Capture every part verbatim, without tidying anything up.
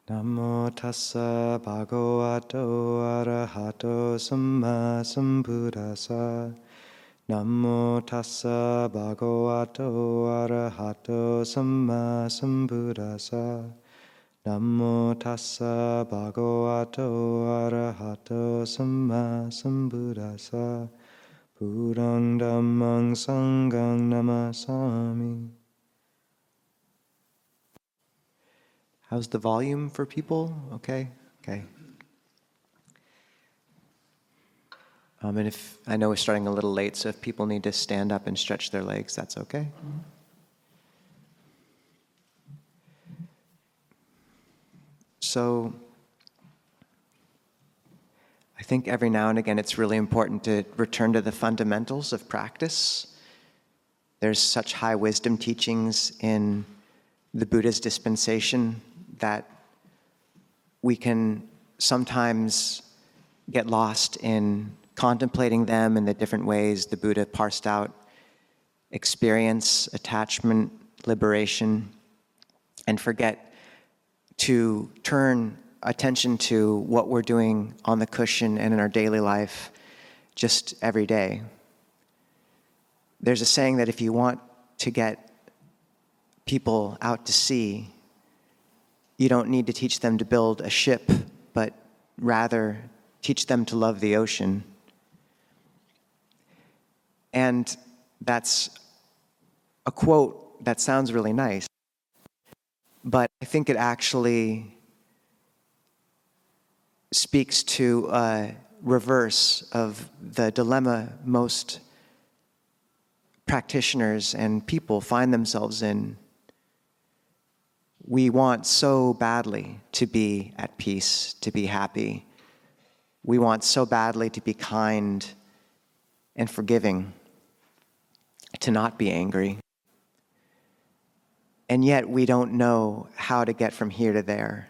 Namo tassa bhagavato arahato samma sambuddhassa. Namo tassa bhagavato arahato samma sambuddhassa. Namo tassa bhagavato arahato samma sambuddhassa. Buddhaṃ Dhammāṃ Sanghaṃ Namasami. How's the volume for people? Okay? Okay. Um, and if, I know we're starting a little late, so if people need to stand up and stretch their legs, that's okay. So, I think every now and again it's really important to return to the fundamentals of practice. There's such high wisdom teachings in the Buddha's dispensation that we can sometimes get lost in contemplating them in the different ways the Buddha parsed out experience, attachment, liberation, and forget to turn attention to what we're doing on the cushion and in our daily life just every day. There's a saying that if you want to get people out to sea, you don't need to teach them to build a ship, but rather teach them to love the ocean. And that's a quote that sounds really nice, but I think it actually speaks to a reverse of the dilemma most practitioners and people find themselves in. We want so badly to be at peace, to be happy. We want so badly to be kind and forgiving, to not be angry. And yet we don't know how to get from here to there.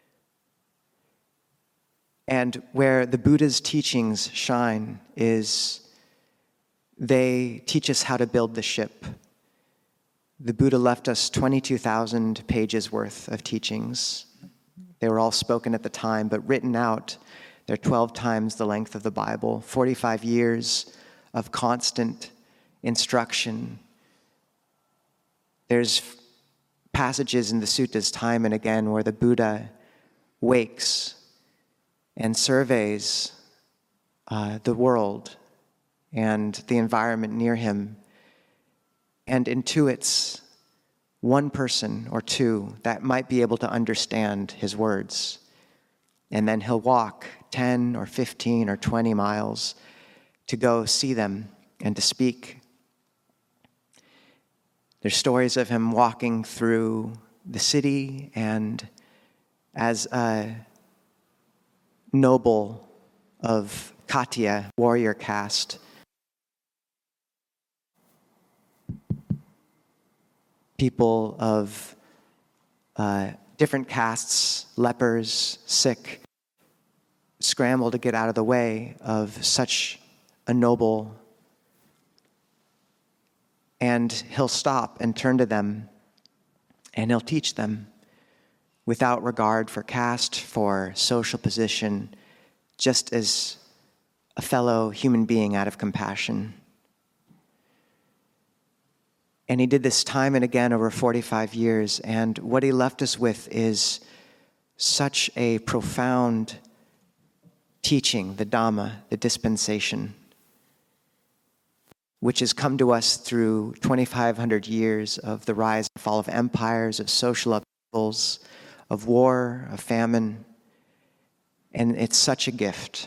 And where the Buddha's teachings shine is they teach us how to build the ship. The Buddha left us twenty-two thousand pages worth of teachings. They were all spoken at the time, but written out, they're twelve times the length of the Bible, forty-five years of constant instruction. There's passages in the suttas time and again where the Buddha wakes and surveys uh, the world and the environment near him and intuits one person or two that might be able to understand his words. And then he'll walk ten or fifteen or twenty miles to go see them and to speak. There's stories of him walking through the city, and as a noble of Khattiya, warrior caste, people of uh, different castes, lepers, sick, scramble to get out of the way of such a noble. And he'll stop and turn to them, and he'll teach them without regard for caste, for social position, just as a fellow human being out of compassion. And he did this time and again over forty-five years, and what he left us with is such a profound teaching, the Dhamma, the dispensation, which has come to us through twenty-five hundred years of the rise and fall of empires, of social upheavals, of war, of famine, and it's such a gift.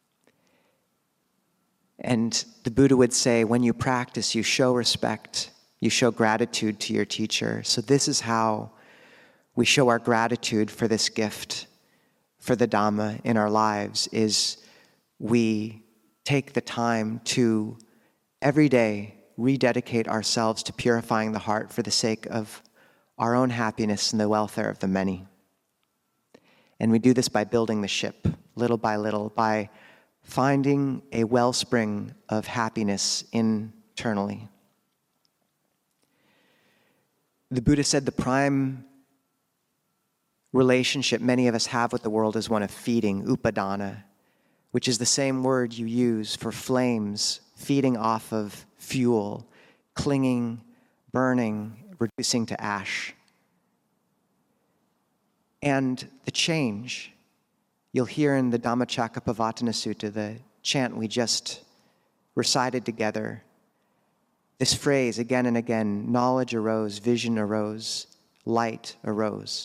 And the Buddha would say, when you practice, you show respect, you show gratitude to your teacher. So this is how we show our gratitude for this gift, for the Dhamma in our lives, is we take the time to every day rededicate ourselves to purifying the heart for the sake of our own happiness and the welfare of the many. And we do this by building the ship, little by little, by finding a wellspring of happiness internally. The Buddha said the prime relationship many of us have with the world is one of feeding, upadana, which is the same word you use for flames, feeding off of fuel, clinging, burning, reducing to ash. And the change, you'll hear in the Dhammacakkappavattana Sutta, the chant we just recited together, this phrase again and again, knowledge arose, vision arose, light arose.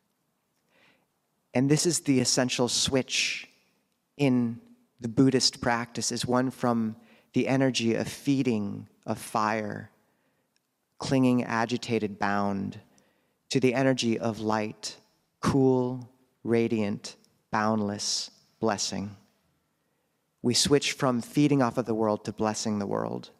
And this is the essential switch in the Buddhist practice, is one from the energy of feeding, of fire, clinging, agitated, bound, to the energy of light, cool, radiant, boundless, blessing. We switch from feeding off of the world to blessing the world.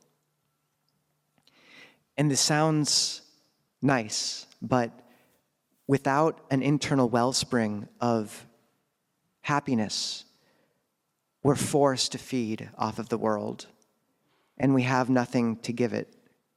And this sounds nice, but without an internal wellspring of happiness, we're forced to feed off of the world, and we have nothing to give it.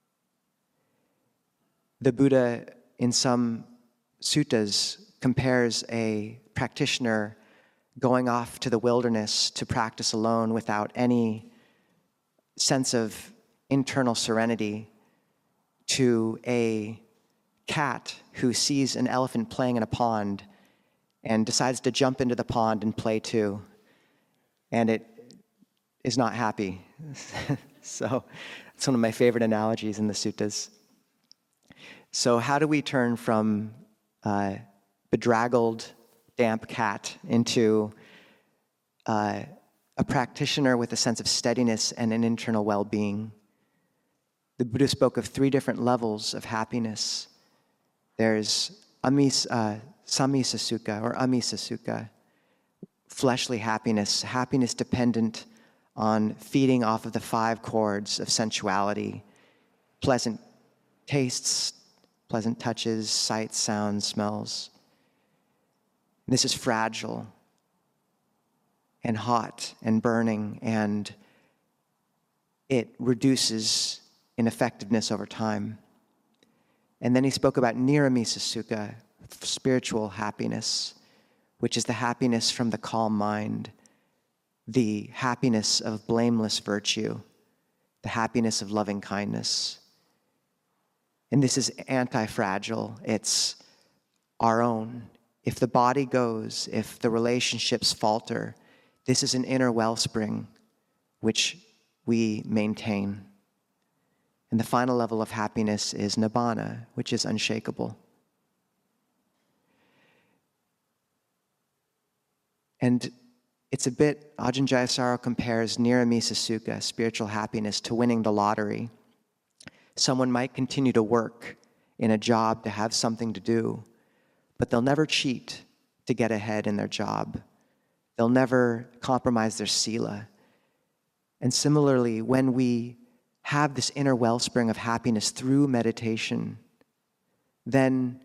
The Buddha, in some suttas, compares a practitioner going off to the wilderness to practice alone without any sense of internal serenity to a cat who sees an elephant playing in a pond and decides to jump into the pond and play too, and it is not happy. So it's one of my favorite analogies in the suttas. So how do we turn from uh, bedraggled, damp cat into uh, a practitioner with a sense of steadiness and an internal well-being? The Buddha spoke of three different levels of happiness. There's amis, uh, samisa sukha or amisa sukha, fleshly happiness, happiness dependent on feeding off of the five chords of sensuality, pleasant tastes, pleasant touches, sights, sounds, smells. This is fragile and hot and burning, and it reduces in effectiveness over time. And then he spoke about niramisa sukha, spiritual happiness, which is the happiness from the calm mind, the happiness of blameless virtue, the happiness of loving kindness. And this is anti-fragile. It's our own. If the body goes, if the relationships falter, this is an inner wellspring which we maintain. And the final level of happiness is nibbana, which is unshakable. And it's a bit, Ajahn Jayasaro compares niramisa sukha, spiritual happiness, to winning the lottery. Someone might continue to work in a job to have something to do, but they'll never cheat to get ahead in their job. They'll never compromise their sila. And similarly, when we have this inner wellspring of happiness through meditation, then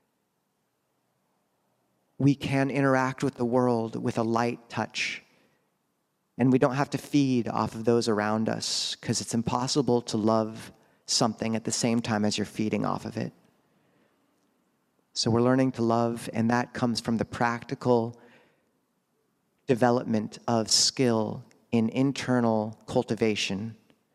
we can interact with the world with a light touch. And we don't have to feed off of those around us, because it's impossible to love something at the same time as you're feeding off of it. So we're learning to love, and that comes from the practical development of skill in internal cultivation.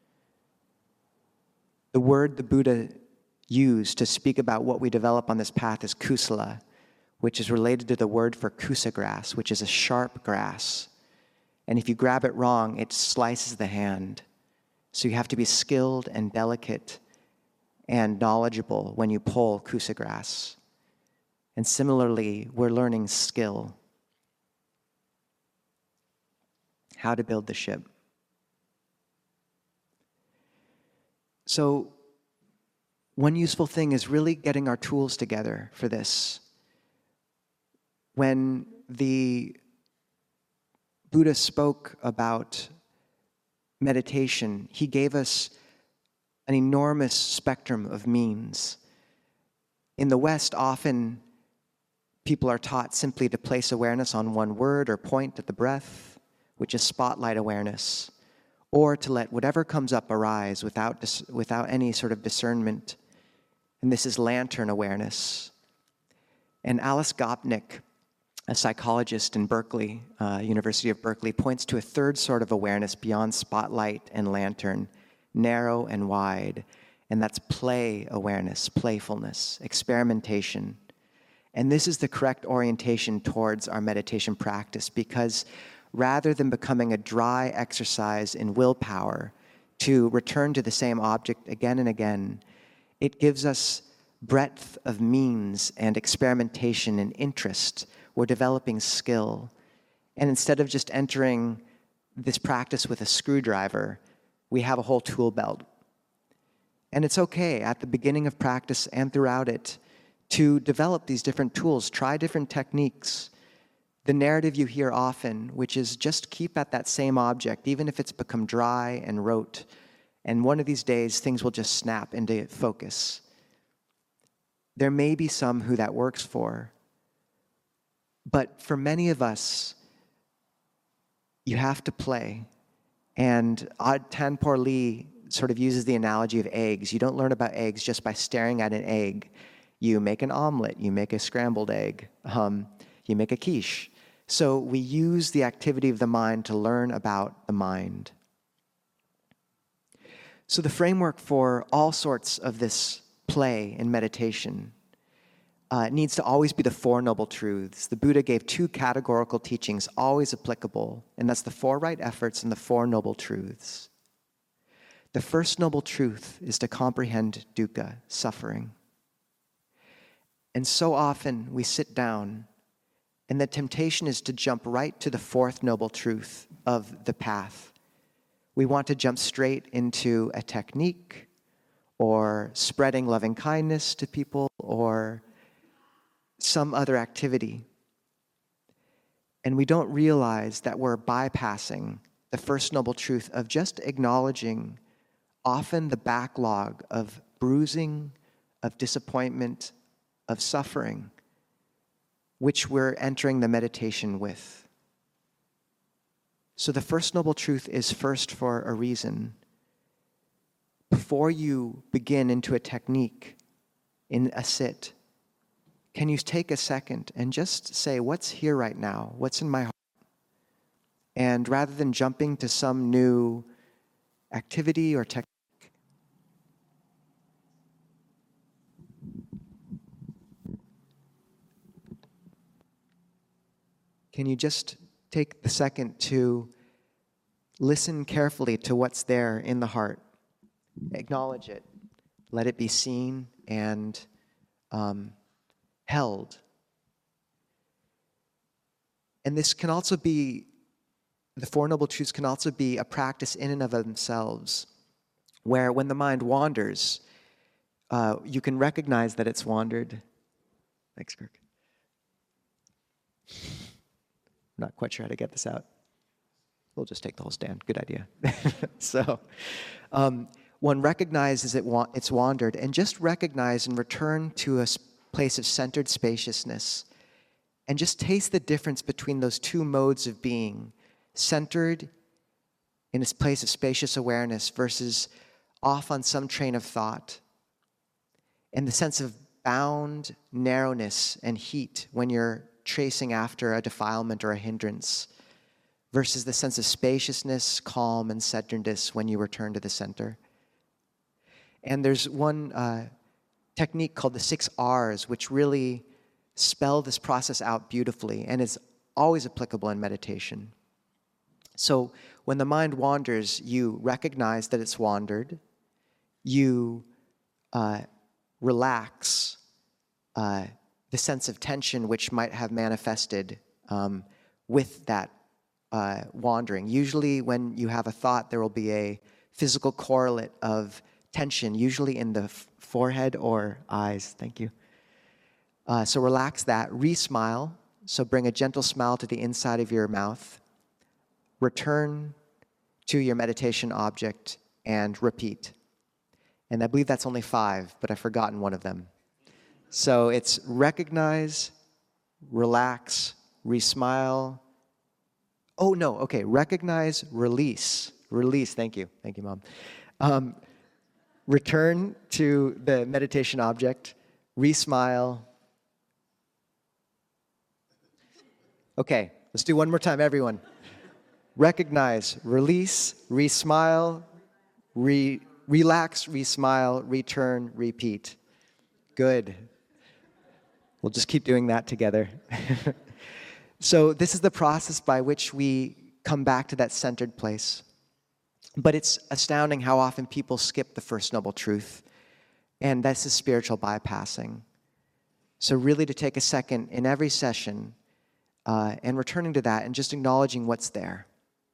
The word the Buddha used to speak about what we develop on this path is kusala, which is related to the word for kusa grass, which is a sharp grass. And if you grab it wrong, it slices the hand. So you have to be skilled and delicate and knowledgeable when you pull kusa grass. And similarly, we're learning skill. How to build the ship. So one useful thing is really getting our tools together for this. When the Buddha spoke about meditation, he gave us an enormous spectrum of means. In the West, often people are taught simply to place awareness on one word or point at the breath, which is spotlight awareness, or to let whatever comes up arise without, dis- without any sort of discernment. And this is lantern awareness. And Alice Gopnik, a psychologist in Berkeley, uh, University of Berkeley, points to a third sort of awareness beyond spotlight and lantern, narrow and wide, and that's play awareness, playfulness, experimentation. And this is the correct orientation towards our meditation practice, because rather than becoming a dry exercise in willpower to return to the same object again and again, it gives us breadth of means and experimentation and interest. We're developing skill. And instead of just entering this practice with a screwdriver, we have a whole tool belt. And it's okay at the beginning of practice and throughout it to develop these different tools, try different techniques. The narrative you hear often, which is just keep at that same object, even if it's become dry and rote, and one of these days things will just snap into focus. There may be some who that works for, but for many of us, you have to play. And Ad Tanpor Lee sort of uses the analogy of eggs. You don't learn about eggs just by staring at an egg. You make an omelet, you make a scrambled egg, um, you make a quiche. So we use the activity of the mind to learn about the mind. So the framework for all sorts of this play in meditation uh, needs to always be the Four Noble Truths. The Buddha gave two categorical teachings, always applicable, and that's the Four Right Efforts and the Four Noble Truths. The first noble truth is to comprehend dukkha, suffering. And so often we sit down, and the temptation is to jump right to the fourth noble truth of the path. We want to jump straight into a technique, or spreading loving kindness to people, or some other activity. And we don't realize that we're bypassing the first noble truth of just acknowledging often the backlog of bruising, of disappointment, of suffering, which we're entering the meditation with. So the first noble truth is first for a reason. Before you begin into a technique, in a sit, can you take a second and just say, what's here right now? What's in my heart? And rather than jumping to some new activity or technique, can you just take the second to listen carefully to what's there in the heart? Acknowledge it. Let it be seen and um, held. And this can also be, the Four Noble Truths can also be a practice in and of themselves, where when the mind wanders, uh, you can recognize that it's wandered. Thanks, Kirk. I'm not quite sure how to get this out. We'll just take the whole stand. Good idea. so, um, one recognizes it wa- it's wandered, and just recognize and return to a s- place of centered spaciousness, and just taste the difference between those two modes of being, centered in this place of spacious awareness versus off on some train of thought, and the sense of bound narrowness and heat when you're chasing after a defilement or a hindrance, versus the sense of spaciousness, calm, and centeredness when you return to the center. And there's one uh, technique called the six R's, which really spell this process out beautifully and is always applicable in meditation. So when the mind wanders, you recognize that it's wandered, you uh, relax uh, the sense of tension which might have manifested um, with that uh, wandering. Usually when you have a thought, there will be a physical correlate of tension, usually in the f- forehead or eyes. Thank you. Uh, so relax that. Re-smile. So bring a gentle smile to the inside of your mouth. Return to your meditation object and repeat. And I believe that's only five, but I've forgotten one of them. So it's recognize, relax, re-smile. Oh, no, okay, recognize, release. Release, thank you. Thank you, Mom. Um, return to the meditation object, re-smile, Okay, let's do one more time, everyone. Recognize, release, re-smile, re- relax, re-smile, return, repeat. Good. We'll just keep doing that together. So this is the process by which we come back to that centered place. But it's astounding how often people skip the first noble truth, and this is spiritual bypassing. So really to take a second in every session uh, and returning to that and just acknowledging what's there.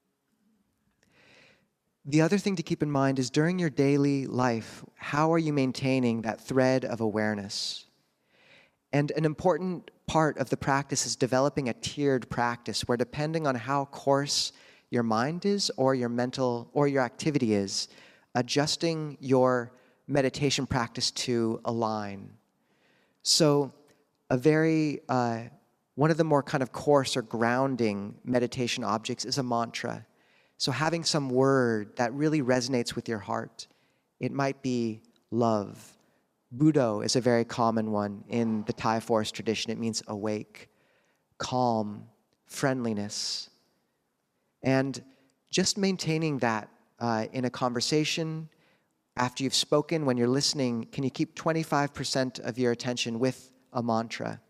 The other thing to keep in mind is during your daily life, how are you maintaining that thread of awareness? And an important part of the practice is developing a tiered practice where, depending on how coarse your mind is or your mental or your activity is, adjusting your meditation practice to align. So a very, uh, one of the more kind of coarse or grounding meditation objects is a mantra. So having some word that really resonates with your heart. It might be love. Budo is a very common one in the Thai forest tradition. It means awake, calm, friendliness. And just maintaining that uh, in a conversation, after you've spoken, when you're listening, can you keep twenty-five percent of your attention with a mantra?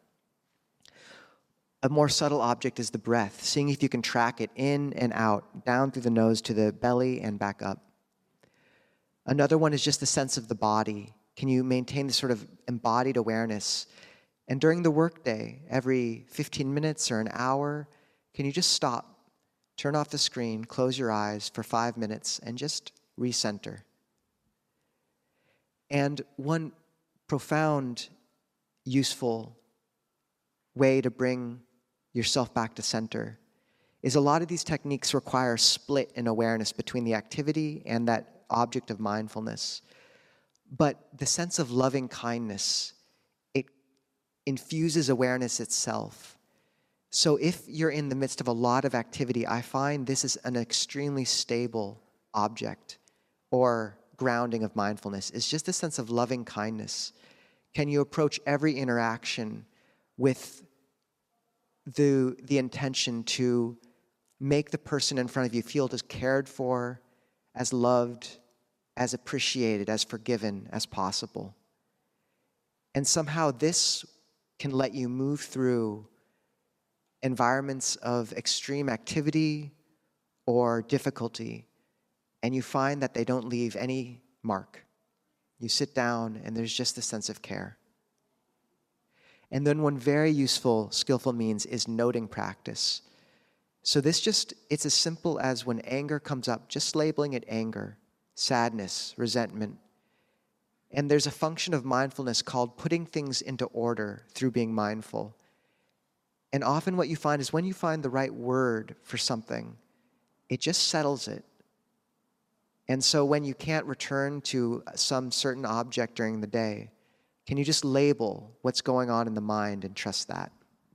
A more subtle object is the breath, seeing if you can track it in and out, down through the nose to the belly and back up. Another one is just the sense of the body. Can you maintain this sort of embodied awareness? And during the workday, every fifteen minutes or an hour, can you just stop, turn off the screen, close your eyes for five minutes, and just recenter? And one profound, useful way to bring yourself back to center is a lot of these techniques require a split in awareness between the activity and that object of mindfulness. But the sense of loving kindness, it infuses awareness itself. So if you're in the midst of a lot of activity, I find this is an extremely stable object or grounding of mindfulness. It's just a sense of loving kindness. Can you approach every interaction with the, the intention to make the person in front of you feel as cared for, as loved, as appreciated, as forgiven as possible? And somehow this can let you move through environments of extreme activity or difficulty, and you find that they don't leave any mark. You sit down and there's just a sense of care. And then one very useful, skillful means is noting practice. So this just, it's as simple as when anger comes up, just labeling it anger, sadness, resentment. And there's a function of mindfulness called putting things into order through being mindful. And often what you find is when you find the right word for something, it just settles it. And so when you can't return to some certain object during the day, can you just label what's going on in the mind and trust that?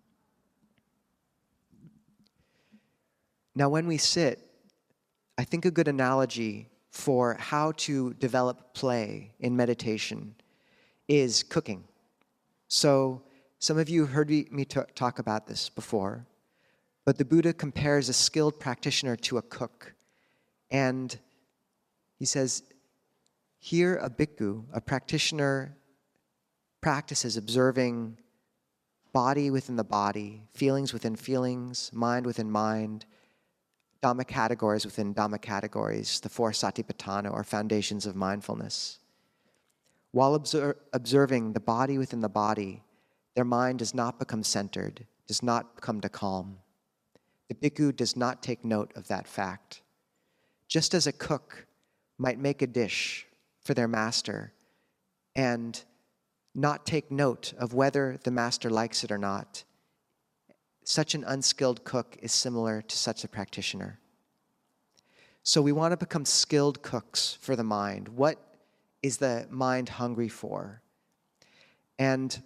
Now, when we sit, I think a good analogy for how to develop play in meditation is cooking. So some of you have heard me t- talk about this before, but the Buddha compares a skilled practitioner to a cook. And he says, here a bhikkhu, a practitioner, practices observing body within the body, feelings within feelings, mind within mind, Dhamma categories within Dhamma categories, the four satipatthana, or foundations of mindfulness. While obser- observing the body within the body, their mind does not become centered, does not come to calm. The bhikkhu does not take note of that fact. Just as a cook might make a dish for their master and not take note of whether the master likes it or not, such an unskilled cook is similar to such a practitioner. So we want to become skilled cooks for the mind. What is the mind hungry for? And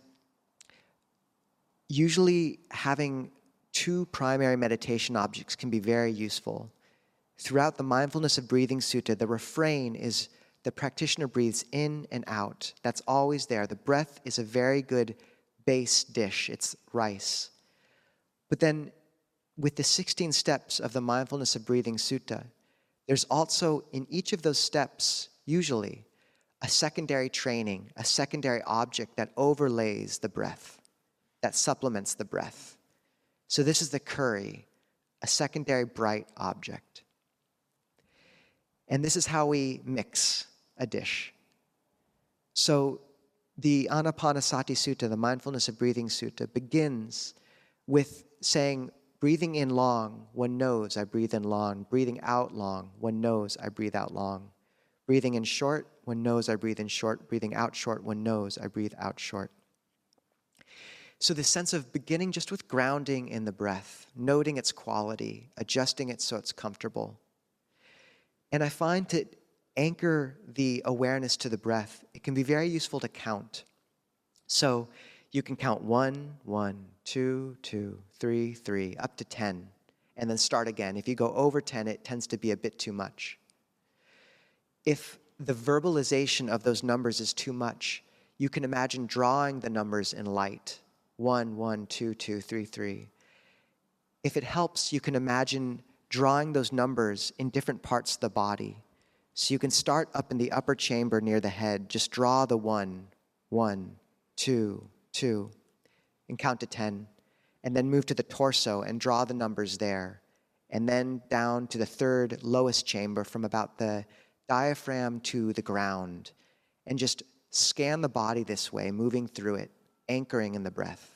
usually having two primary meditation objects can be very useful. Throughout the Mindfulness of Breathing Sutta, the refrain is the practitioner breathes in and out. That's always there. The breath is a very good base dish. It's rice. But then with the sixteen steps of the Mindfulness of Breathing Sutta, there's also in each of those steps, usually, a secondary training, a secondary object that overlays the breath, that supplements the breath. So this is the curry, a secondary bright object. And this is how we mix a dish. So the Anapanasati Sutta, the Mindfulness of Breathing Sutta, begins with saying, breathing in long, one knows I breathe in long. Breathing out long, one knows I breathe out long. Breathing in short, one knows I breathe in short. Breathing out short, one knows I breathe out short. So this sense of beginning just with grounding in the breath, noting its quality, adjusting it so it's comfortable. And I find to anchor the awareness to the breath, it can be very useful to count. So you can count one, one, two, two, three, three, up to ten, and then start again. If you go over ten, it tends to be a bit too much. If the verbalization of those numbers is too much, you can imagine drawing the numbers in light. One, one, two, two, three, three. If it helps, you can imagine drawing those numbers in different parts of the body. So you can start up in the upper chamber near the head. Just draw the one, one, two, two, and count to ten. And then move to the torso and draw the numbers there. And then down to the third lowest chamber from about the diaphragm to the ground. And just scan the body this way, moving through it, anchoring in the breath.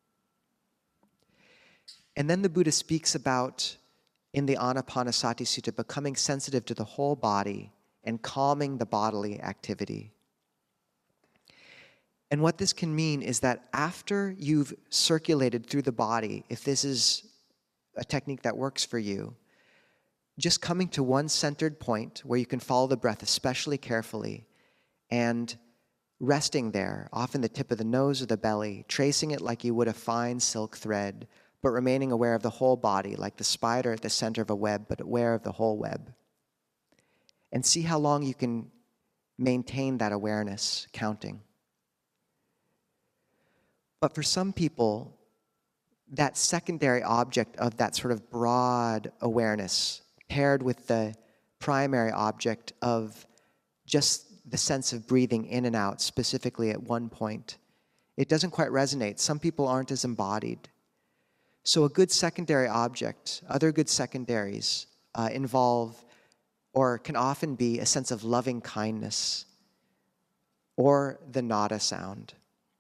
And then the Buddha speaks about, in the Anapanasati Sutta, becoming sensitive to the whole body and calming the bodily activity. And what this can mean is that after you've circulated through the body, if this is a technique that works for you, just coming to one centered point where you can follow the breath especially carefully and resting there, often the tip of the nose or the belly, tracing it like you would a fine silk thread, but remaining aware of the whole body, like the spider at the center of a web, but aware of the whole web. And see how long you can maintain that awareness, counting. But for some people, that secondary object of that sort of broad awareness, paired with the primary object of just the sense of breathing in and out, specifically at one point, it doesn't quite resonate. Some people aren't as embodied. So a good secondary object, other good secondaries uh, involve or can often be a sense of loving kindness or the nada sound.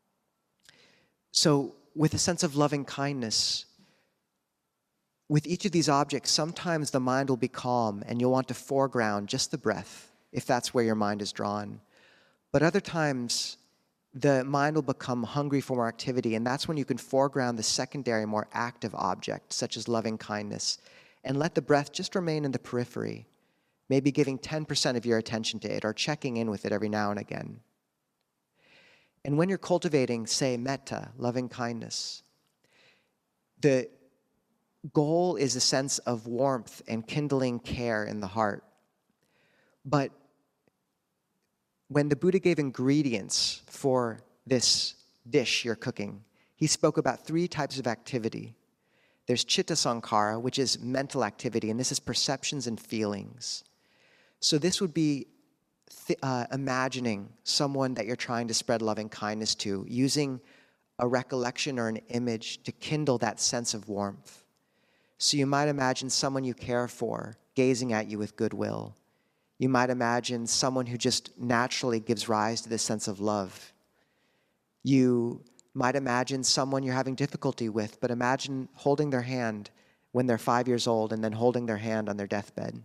So with a sense of loving kindness, with each of these objects, sometimes the mind will be calm and you'll want to foreground just the breath, if that's where your mind is drawn. But other times, the mind will become hungry for more activity, and that's when you can foreground the secondary, more active object, such as loving kindness, and let the breath just remain in the periphery, maybe giving ten percent of your attention to it or checking in with it every now and again. And when you're cultivating, say, metta, loving kindness, the goal is a sense of warmth and kindling care in the heart. But when the Buddha gave ingredients for this dish you're cooking, he spoke about three types of activity. There's citta sankhara, which is mental activity, and this is perceptions and feelings. So this would be th- uh, imagining someone that you're trying to spread loving kindness to, using a recollection or an image to kindle that sense of warmth. So you might imagine someone you care for gazing at you with goodwill. You might imagine someone who just naturally gives rise to this sense of love. You might imagine someone you're having difficulty with, but imagine holding their hand when they're five years old and then holding their hand on their deathbed.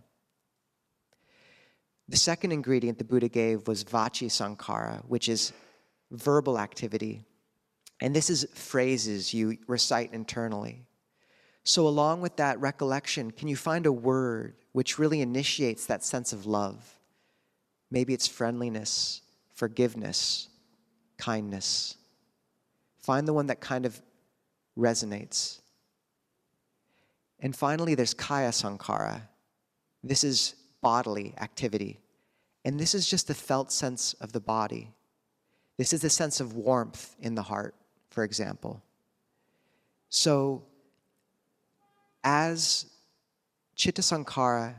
The second ingredient the Buddha gave was vaci sankhara, which is verbal activity. And this is phrases you recite internally. So along with that recollection, can you find a word which really initiates that sense of love? Maybe it's friendliness, forgiveness, kindness. Find the one that kind of resonates. And finally, there's kaya sankhara. This is bodily activity. And this is just the felt sense of the body. This is the sense of warmth in the heart, for example. So as Chitta Sankhara,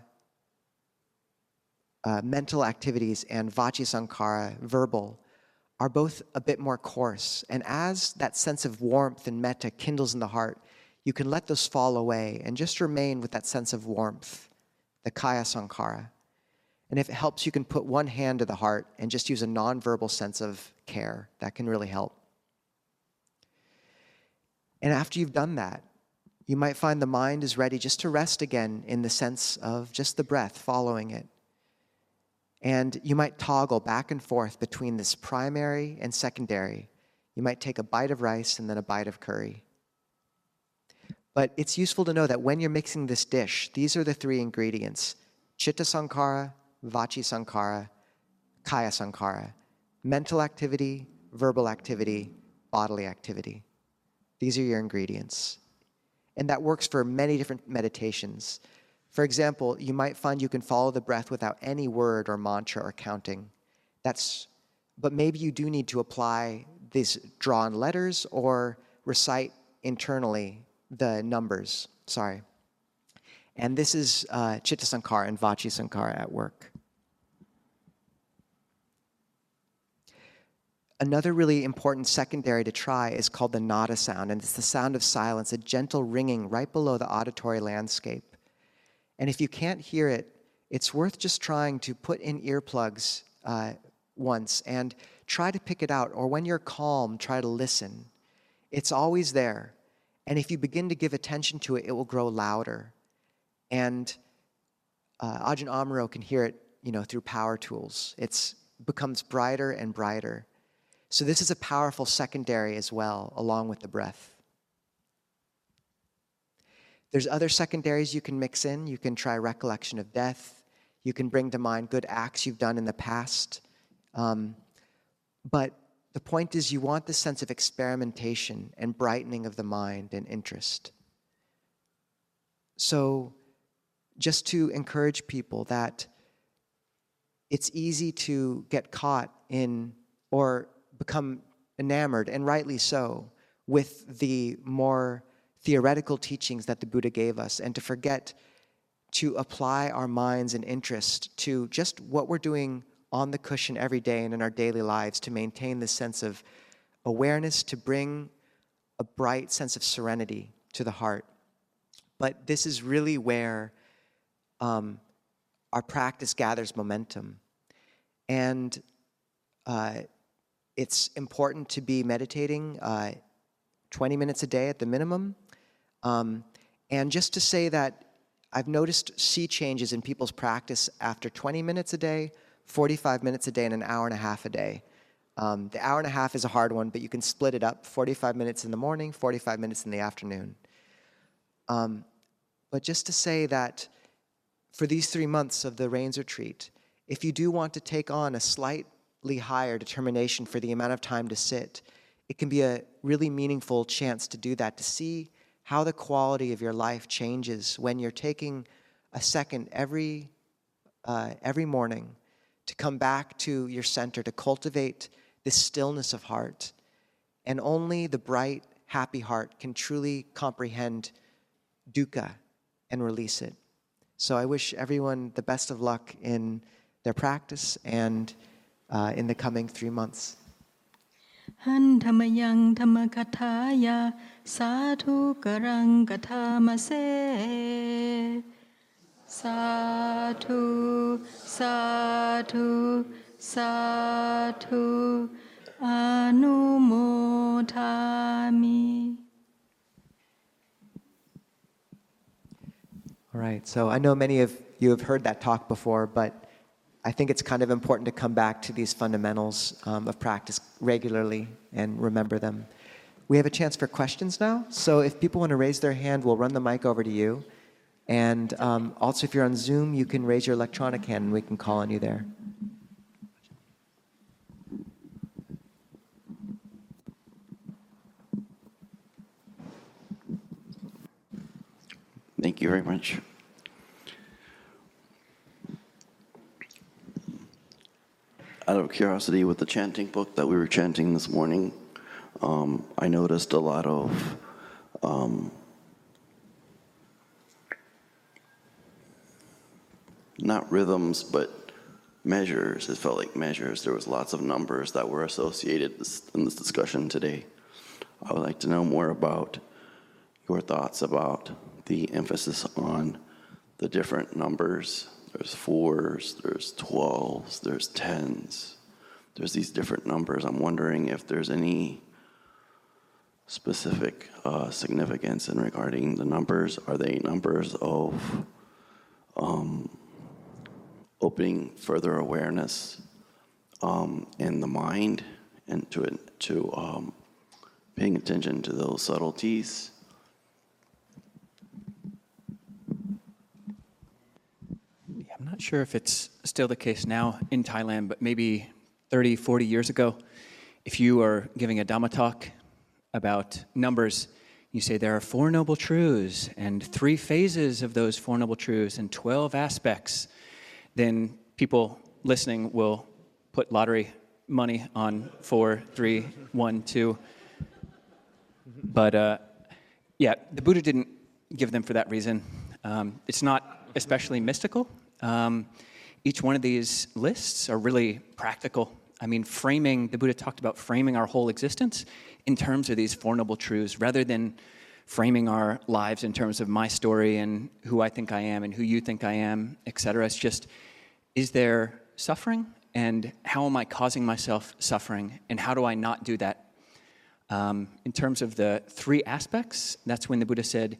uh, mental activities, and Vachi Sankhara, verbal, are both a bit more coarse. And as that sense of warmth and metta kindles in the heart, you can let those fall away and just remain with that sense of warmth, the Kaya Sankhara. And if it helps, you can put one hand to the heart and just use a nonverbal sense of care. That can really help. And after you've done that, you might find the mind is ready just to rest again in the sense of just the breath, following it. And you might toggle back and forth between this primary and secondary. You might take a bite of rice and then a bite of curry. But it's useful to know that when you're mixing this dish, these are the three ingredients: Chitta Sankhara, Vachi Sankhara, Kaya Sankhara. Mental activity, verbal activity, bodily activity. These are your ingredients. And that works for many different meditations. For example, you might find you can follow the breath without any word or mantra or counting. That's, but maybe you do need to apply these drawn letters or recite internally the numbers. Sorry. And this is uh, Chitta Sankhara and Vachi Sankhara at work. Another really important secondary to try is called the nada sound, and it's the sound of silence, a gentle ringing right below the auditory landscape. And if you can't hear it, it's worth just trying to put in earplugs uh, once and try to pick it out, or when you're calm, try to listen. It's always there. And if you begin to give attention to it, it will grow louder. And uh, Ajahn Amaro can hear it, you know, through power tools. It becomes brighter and brighter. So this is a powerful secondary as well, along with the breath. There's other secondaries you can mix in. You can try recollection of death. You can bring to mind good acts you've done in the past. Um, but the point is, you want this sense of experimentation and brightening of the mind and interest. So just to encourage people that it's easy to get caught in or become enamored, and rightly so, with the more theoretical teachings that the Buddha gave us, and to forget to apply our minds and interest to just what we're doing on the cushion every day and in our daily lives to maintain this sense of awareness, to bring a bright sense of serenity to the heart. But this is really where um, our practice gathers momentum. And uh, it's important to be meditating uh, twenty minutes a day at the minimum. Um, and just to say that I've noticed sea changes in people's practice after twenty minutes a day, forty-five minutes a day, and an hour and a half a day. Um, the hour and a half is a hard one, but you can split it up, forty-five minutes in the morning, forty-five minutes in the afternoon. Um, but just to say that for these three months of the Rains Retreat, if you do want to take on a slightly higher determination for the amount of time to sit, it can be a really meaningful chance to do that, to see how the quality of your life changes when you're taking a second every, uh, every morning to come back to your center, to cultivate this stillness of heart. And only the bright, happy heart can truly comprehend dukkha and release it. So I wish everyone the best of luck in their practice and uh, in the coming three months. Han Dhammayang Dhammakatthaya Sadhu Karang Kathamase Sadhu Sadhu Sadhu Anumodhami. All right, so I know many of you have heard that talk before, but I think it's kind of important to come back to these fundamentals um, of practice regularly and remember them. We have a chance for questions now, so if people want to raise their hand, we'll run the mic over to you. And um, also, if you're on Zoom, you can raise your electronic hand and we can call on you there. Thank you very much. Out of curiosity, with the chanting book that we were chanting this morning, um, I noticed a lot of um, not rhythms, but measures. It felt like measures. There was lots of numbers that were associated this, in this discussion today. I would like to know more about your thoughts about the emphasis on the different numbers. There's fours, there's twelves, there's tens. There's these different numbers. I'm wondering if there's any specific uh, significance in regarding the numbers. Are they numbers of um, opening further awareness um, in the mind and to it, to um, paying attention to those subtleties? Yeah, I'm not sure if it's still the case now in Thailand, but maybe thirty, forty years ago, if you are giving a Dhamma talk about numbers, you say there are four noble truths and three phases of those four noble truths and twelve aspects, then people listening will put lottery money on four, three, one, two. But uh, yeah, the Buddha didn't give them for that reason. Um, it's not especially mystical. Um, each one of these lists are really practical. I mean, framing, the Buddha talked about framing our whole existence in terms of these Four Noble Truths, rather than framing our lives in terms of my story and who I think I am and who you think I am, et cetera. It's just, is there suffering? And how am I causing myself suffering? And how do I not do that? Um, in terms of the three aspects, that's when the Buddha said,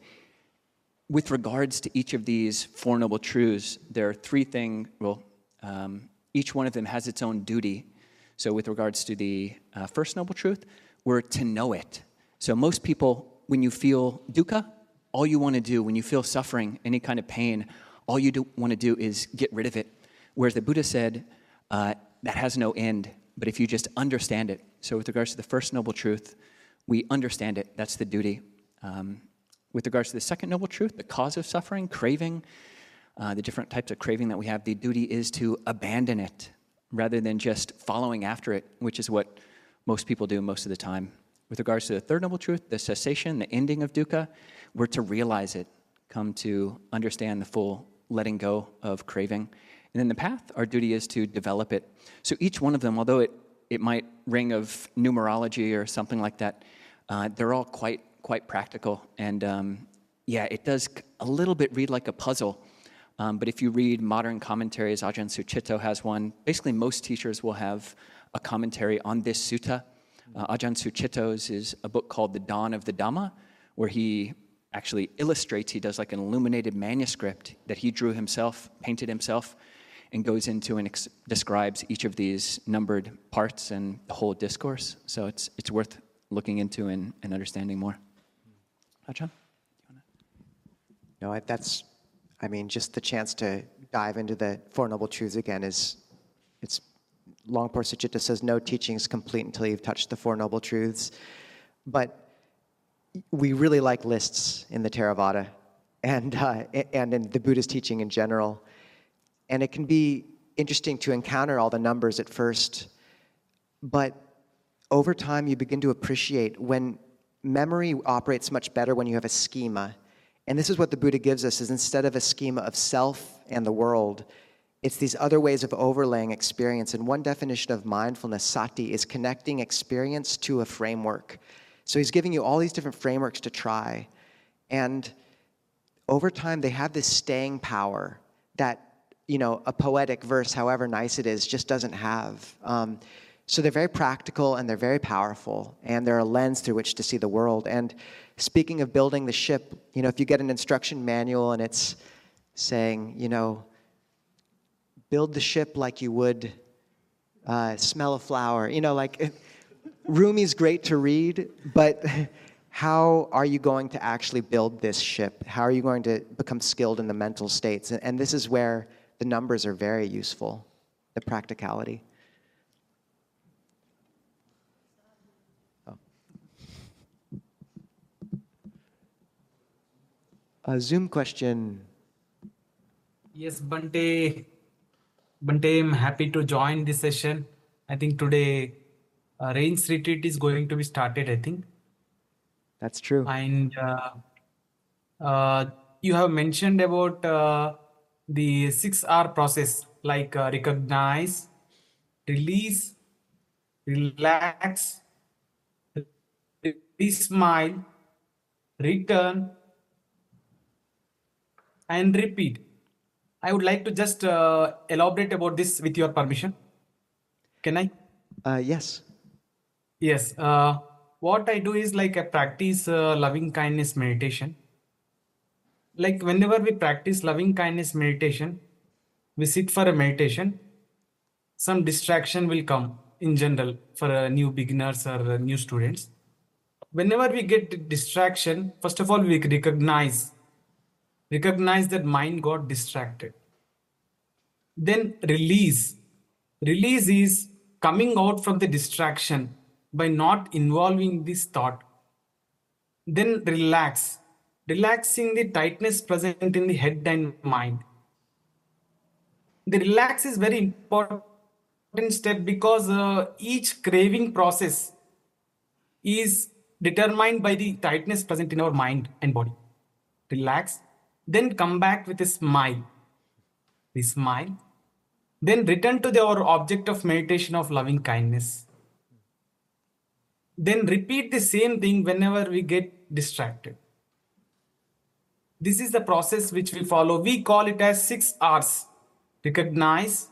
with regards to each of these Four Noble Truths, there are three things, well, um, each one of them has its own duty. So with regards to the uh, first Noble Truth, we're to know it. So most people, when you feel dukkha, all you want to do, when you feel suffering, any kind of pain, all you do, want to do is get rid of it. Whereas the Buddha said, uh, that has no end, but if you just understand it. So with regards to the first Noble Truth, we understand it. That's the duty. Um, with regards to the second Noble Truth, the cause of suffering, craving, uh, the different types of craving that we have, the duty is to abandon it rather than just following after it, which is what most people do most of the time. With regards to the third Noble Truth, the cessation, the ending of dukkha, we're to realize it, come to understand the full letting go of craving. And then the path, our duty is to develop it. So each one of them, although it, it might ring of numerology or something like that, uh, they're all quite quite practical. And um, yeah, it does a little bit read like a puzzle. Um, but if you read modern commentaries, Ajahn Sucitto has one. Basically, most teachers will have a commentary on this sutta. Uh, Ajahn Sucitto's is a book called The Dawn of the Dhamma, where he actually illustrates, he does like an illuminated manuscript that he drew himself, painted himself, and goes into and ex- describes each of these numbered parts and the whole discourse. So it's it's worth looking into and, and understanding more. Ajahn? No, I- that's, I mean, just the chance to dive into the Four Noble Truths again is, it's, Longpo Sucitto says no teaching is complete until you've touched the Four Noble Truths. But we really like lists in the Theravada and, uh, and in the Buddhist teaching in general. And it can be interesting to encounter all the numbers at first, but over time you begin to appreciate when memory operates much better when you have a schema. And this is what the Buddha gives us, is instead of a schema of self and the world, it's these other ways of overlaying experience. And one definition of mindfulness, sati, is connecting experience to a framework. So he's giving you all these different frameworks to try. And over time, they have this staying power that, you know, a poetic verse, however nice it is, just doesn't have. Um, so they're very practical and they're very powerful, and they're a lens through which to see the world. And speaking of building the ship, you know, if you get an instruction manual and it's saying, you know, build the ship like you would uh, smell a flower, you know, like, Rumi's great to read, but how are you going to actually build this ship? How are you going to become skilled in the mental states? And, and this is where the numbers are very useful, the practicality. Oh. A Zoom question. Yes, Bante. Bante, I'm happy to join this session. I think today uh, Rains retreat is going to be started, I think. That's true. And uh, uh, you have mentioned about uh, the six R process, like uh, recognize, release, relax, smile, return, and repeat. I would like to just uh, elaborate about this with your permission. Can I? Uh, yes. Yes. Uh, what I do is like I practice uh, loving kindness meditation. Like whenever we practice loving kindness meditation, we sit for a meditation, some distraction will come in general for uh, new beginners or uh, new students. Whenever we get distraction, first of all, we recognize, recognize that mind got distracted. Then release. Release is coming out from the distraction by not involving this thought. Then relax, relaxing the tightness present in the head and mind. The relax is very important step because uh, each craving process is determined by the tightness present in our mind and body. Relax, then come back with a smile. We smile, then return to the, our object of meditation of loving kindness. Then repeat the same thing whenever we get distracted. This is the process which we follow. We call it as six R's. Recognize,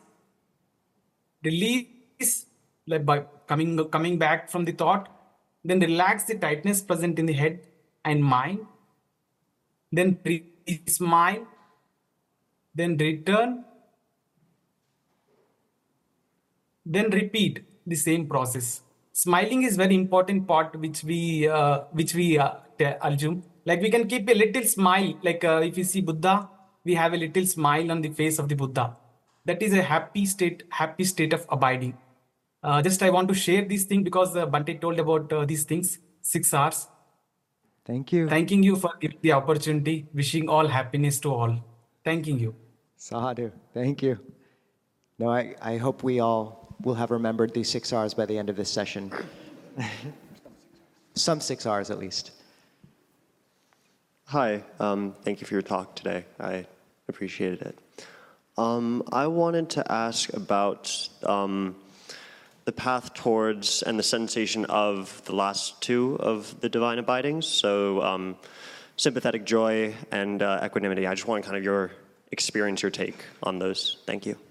release, like by coming, coming back from the thought, then relax the tightness present in the head and mind, then smile, then return, then repeat the same process. Smiling is very important part which we uh, which we uh, assume. Like we can keep a little smile. Like uh, if you see Buddha, we have a little smile on the face of the Buddha. That is a happy state, happy state of abiding. Uh, just I want to share this thing because uh, Bante told about uh, these things. Six hours. Thank you. Thanking you for giving the opportunity. Wishing all happiness to all. Thanking you. Sadhu. Thank you. No, I, I hope we all will have remembered these six R's by the end of this session. Some six R's at least. Hi, um, thank you for your talk today. I appreciated it. Um, I wanted to ask about um, the path towards and the sensation of the last two of the divine abidings, so um, sympathetic joy and uh, equanimity. I just want kind of your experience, your take on those. Thank you.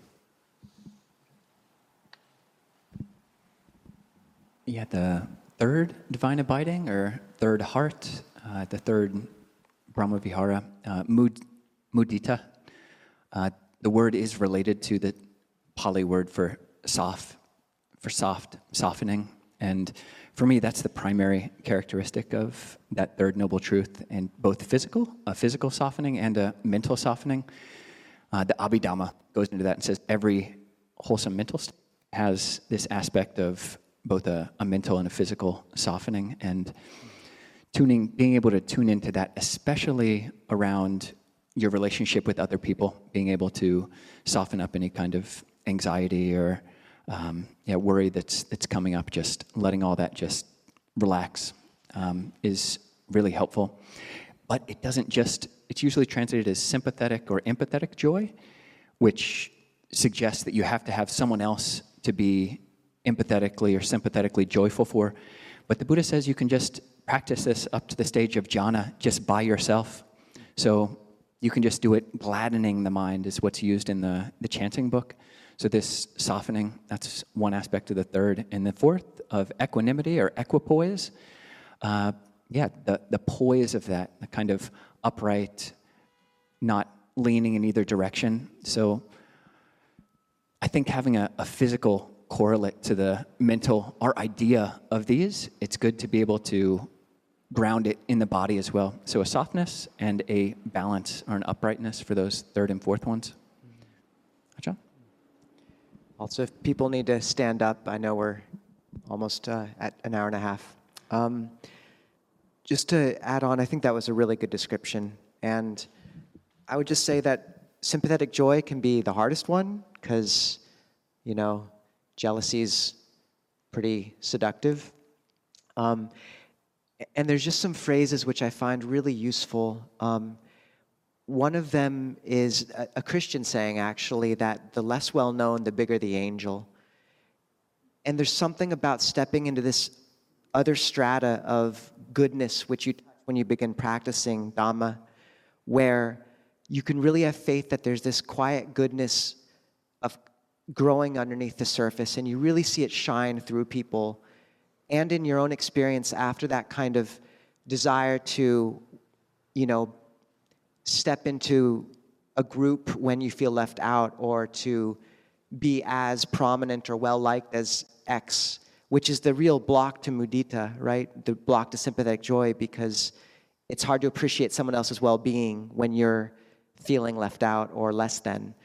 Yeah, the third divine abiding or third heart, uh, the third Brahmavihara, uh, mud, mudita. Uh, the word is related to the Pali word for soft, for soft, softening. And for me, that's the primary characteristic of that third noble truth, and both physical, a physical softening and a mental softening. Uh, the Abhidhamma goes into that and says every wholesome mental state has this aspect of both a, a mental and a physical softening, and tuning, being able to tune into that, especially around your relationship with other people, being able to soften up any kind of anxiety or um, yeah, worry that's that's coming up, just letting all that just relax um, is really helpful. But it doesn't just, it's usually translated as sympathetic or empathetic joy, which suggests that you have to have someone else to be empathetically or sympathetically joyful for. But the Buddha says you can just practice this up to the stage of jhana just by yourself. So you can just do it. Gladdening the mind is what's used in the, the chanting book. So this softening, that's one aspect of the third. And the fourth of equanimity or equipoise, uh, yeah, the, the poise of that, the kind of upright, not leaning in either direction. So I think having a, a physical correlate to the mental, our idea of these, it's good to be able to ground it in the body as well. So a softness and a balance or an uprightness for those third and fourth ones. Ajahn? Also, if people need to stand up, I know we're almost uh, at an hour and a half. Um, just to add on, I think that was a really good description. And I would just say that sympathetic joy can be the hardest one because, you know, jealousy's pretty seductive. Um, and there's just some phrases which I find really useful. Um, one of them is a, a Christian saying, actually, that the less well known, the bigger the angel. And there's something about stepping into this other strata of goodness, which you touch when you begin practicing Dhamma, where you can really have faith that there's this quiet goodness of growing underneath the surface, and you really see it shine through people. And in your own experience, after that kind of desire to, you know, step into a group when you feel left out, or to be as prominent or well-liked as X, which is the real block to mudita, right? The block to sympathetic joy, because it's hard to appreciate someone else's well-being when you're feeling left out or less than.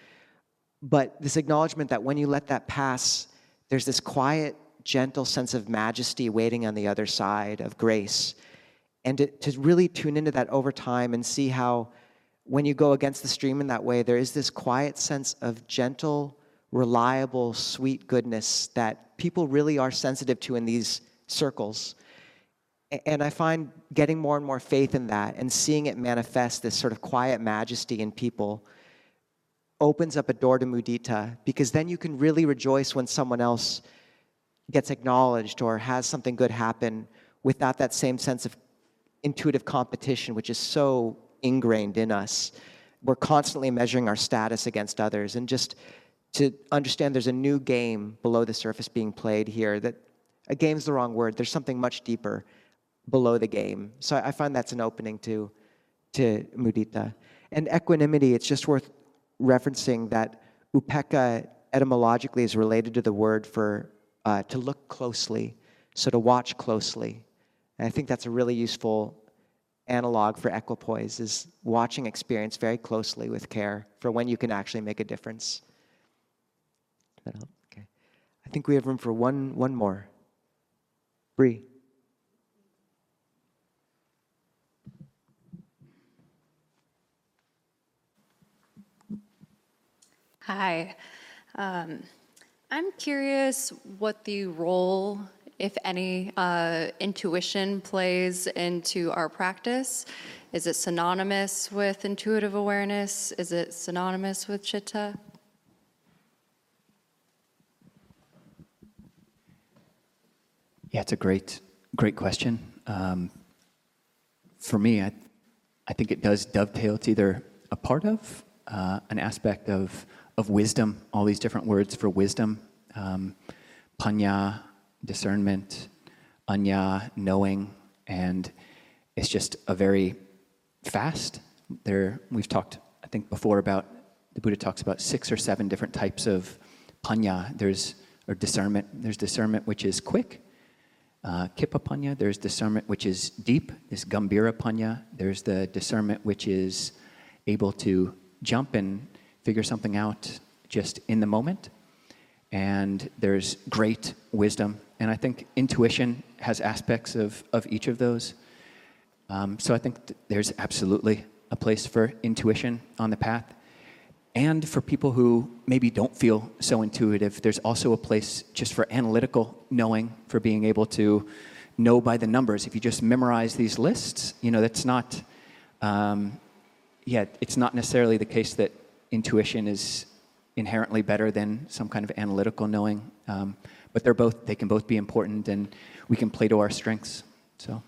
But this acknowledgement that when you let that pass, there's this quiet, gentle sense of majesty waiting on the other side of grace. And to, to really tune into that over time and see how when you go against the stream in that way, there is this quiet sense of gentle, reliable, sweet goodness that people really are sensitive to in these circles. And I find getting more and more faith in that and seeing it manifest, this sort of quiet majesty in people, opens up a door to mudita, because then you can really rejoice when someone else gets acknowledged or has something good happen without that same sense of intuitive competition, which is so ingrained in us. We're constantly measuring our status against others, and just to understand there's a new game below the surface being played here, that a game's the wrong word, there's something much deeper below the game. So I find that's an opening to, to mudita. And equanimity, it's just worth referencing that upekkha etymologically is related to the word for uh, to look closely, so to watch closely. And I think that's a really useful analog for equipoise, is watching experience very closely with care for when you can actually make a difference. Does that help? Okay. I think we have room for one, one more. Bree. Hi. Um, I'm curious what the role, if any, uh, intuition plays into our practice. Is it synonymous with intuitive awareness? Is it synonymous with citta? Yeah, it's a great, great question. Um, for me, I, I think it does dovetail. It's either a part of, uh, an aspect of, of wisdom, all these different words for wisdom, um, panya, discernment, anya, knowing, and it's just a very fast. There, we've talked, I think, before about, the Buddha talks about six or seven different types of panya. There's, or discernment. There's discernment which is quick, uh, kippa panya. There's discernment which is deep, this gambira panya. There's the discernment which is able to jump and figure something out just in the moment. And there's great wisdom. And I think intuition has aspects of, of each of those. Um, so I think th- there's absolutely a place for intuition on the path. And for people who maybe don't feel so intuitive, there's also a place just for analytical knowing, for being able to know by the numbers. If you just memorize these lists, you know, that's not, um, yeah, it's not necessarily the case that intuition is inherently better than some kind of analytical knowing. Um, but they're both, they can both be important, and we can play to our strengths. So.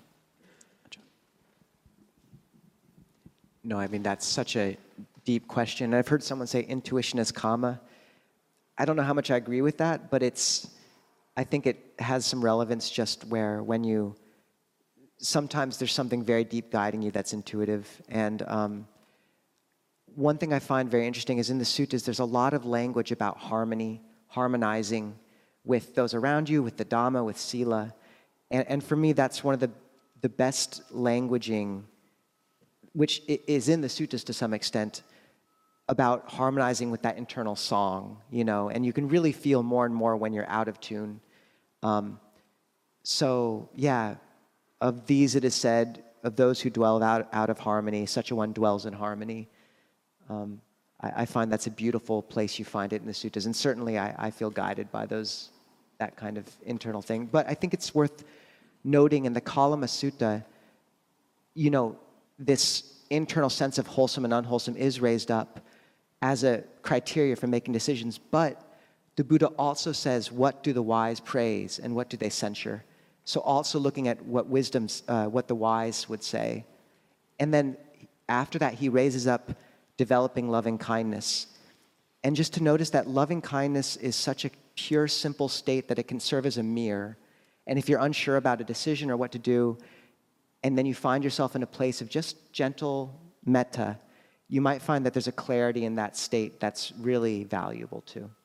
No, I mean, that's such a deep question. I've heard someone say intuition is karma. I don't know how much I agree with that, but it's, I think it has some relevance just where when you, sometimes there's something very deep guiding you that's intuitive. And um, one thing I find very interesting is in the suttas, there's a lot of language about harmony, harmonizing with those around you, with the Dhamma, with Sila. And, and for me, that's one of the, the best languaging, which is in the suttas to some extent, about harmonizing with that internal song, you know, and you can really feel more and more when you're out of tune. Um, so, yeah, of these it is said, of those who dwell out, out of harmony, such a one dwells in harmony. Um, I, I find that's a beautiful place you find it in the suttas, and certainly I, I feel guided by those, that kind of internal thing. But I think it's worth noting in the Kalama Sutta, you know, this internal sense of wholesome and unwholesome is raised up as a criteria for making decisions, but the Buddha also says, what do the wise praise and what do they censure? So also looking at what wisdom's, uh, what the wise would say. And then after that, he raises up developing loving kindness. And just to notice that loving kindness is such a pure, simple state that it can serve as a mirror. And if you're unsure about a decision or what to do, and then you find yourself in a place of just gentle metta, you might find that there's a clarity in that state that's really valuable too.